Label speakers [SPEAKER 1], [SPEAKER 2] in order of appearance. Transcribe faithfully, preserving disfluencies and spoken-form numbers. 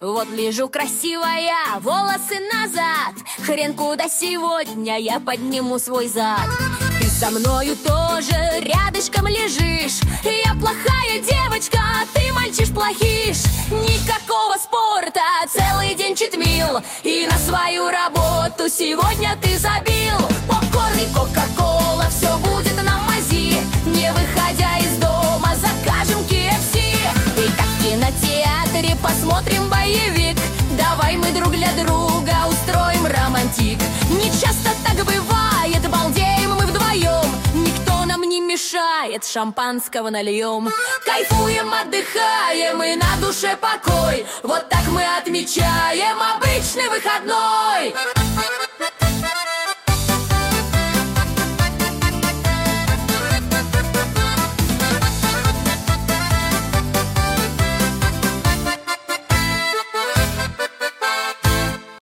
[SPEAKER 1] Вот лежу красивая, волосы назад. Хрен куда сегодня я подниму свой зад. Ты со мною тоже рядышком лежишь. Я плохая девочка, а ты мальчиш плохиш. Никакого спорта, целый день читмил. И на свою работу сегодня ты забил. Попкорн и кока-кола, все будет на мази. Не выходя из дома, закажем ки эф си. И как в кинотеатре посмотрим боевик. Давай мы друг для друга устроим романтик. Не часто так бывает, балдеем мы вдвоем. Никто нам не мешает, шампанского нальем. Кайфуем, отдыхаем и на душе покой. Вот так мы отмечаем